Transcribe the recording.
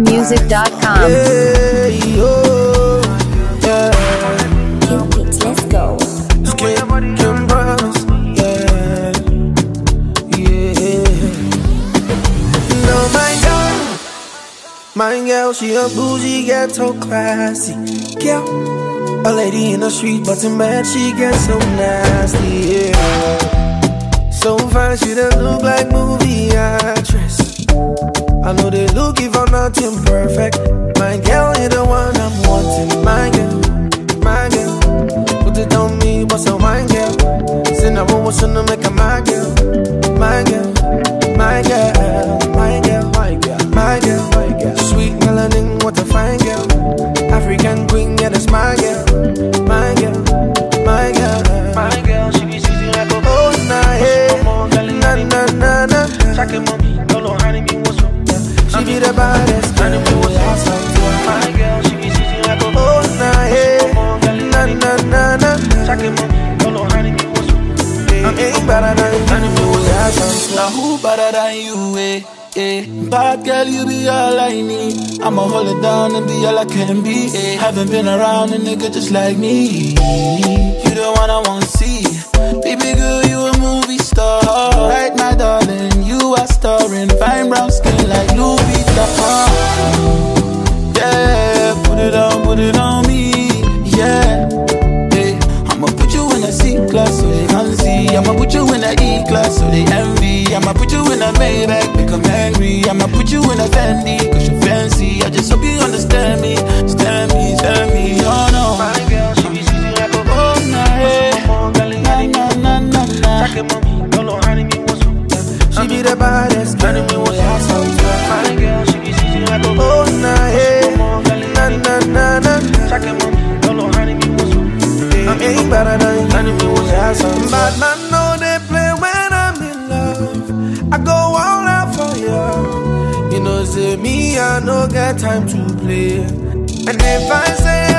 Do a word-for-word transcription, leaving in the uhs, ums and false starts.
music dot com. Yeah, yo, yeah. Let's go. Skin, Kim Brothers, yeah, yeah. No, my girl, my girl, she a bougie, ghetto classy girl. A lady in the street, but in bed she gets so nasty, yeah. So fine, she done look like movie actress. I know they look if I'm not imperfect. My girl, you're the one I'm wanting. My girl, my girl, put it on me, but so my girl. Say I won't want to make a my girl, my girl, my girl, my girl, my girl, my girl, my girl. Sweet melanin, what a fine girl. African queen, yeah, that's my girl, my girl, my girl, my girl. She be sweet like a oh nah, hey, na na na na. Check it, mommy, don't know how to be what's up. She be the baddest girl, my girl. She be sweet like a oh nah, hey, na na na na. Check it, mommy, don't know how to be what's up. I'm ain't better than you. Now who better than you, eh? Eh, bad girl, you be all I need. I'ma hold it down and be all I can be. Eh, haven't been around a nigga just like me. You the one I wanna see. Baby girl, you a movie star. Right, my darling, you are starring. Fine brown skin like Louis Vuitton. Yeah, put it on, put it on me. Yeah, eh, I'ma put you in a C class so they can see. I'ma put you in a E class so they envy. I'ma put you in a Maybach, become angry. I'ma put you in a Fendi, cause you fancy. I just hope you understand me, stand me, stand me, oh no. My girl, she be sweet like a oh nah, hey. na na na na na. Check it, mommy, don't know how to be what's up. She be the baddest girl, my girl, she be sweet like a oh nah, hey, na na na na. Check it, mommy, don't know how to be what's up. I'm ain't better than you. Bad man know they play when I'm in love. I go all out for you. You know, say me, I no get time to play. And if I say